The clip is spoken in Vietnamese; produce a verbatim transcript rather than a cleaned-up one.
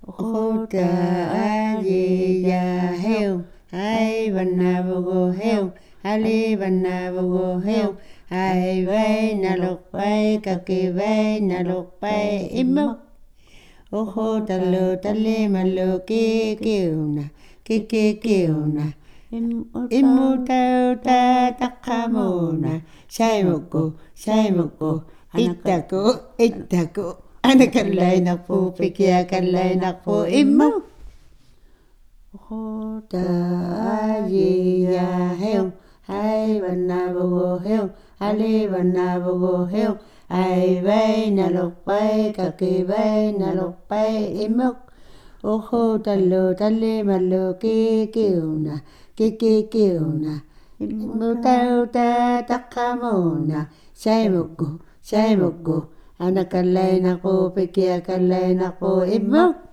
hô ta a di đà heo ai văn na vô go heo ali văn na vô go heo ai vai na lục vai ca kỳ vai na lục vai im mốc ô hô ta lô ta lê mà lô kê kêu na kê kê kêu na im mu tao ta takha mô na sai một cô sai một cô ít ta cô ít ta cô anh cần lại nạp phu phía kia cần lại nạp phu im mốc hô ta a di đà heo ai văn na vô go heo ali văn na vô go heo ai vai na lục vai ca kỳ vai na lục vai im mốc ô hô ta lô ta lê mà lô kê kêu na kê kê kêu na mu tao ta takha mô na sai một cô sai một cô anh cần lại nạp phu phía kia cần lại nạp phu im mốc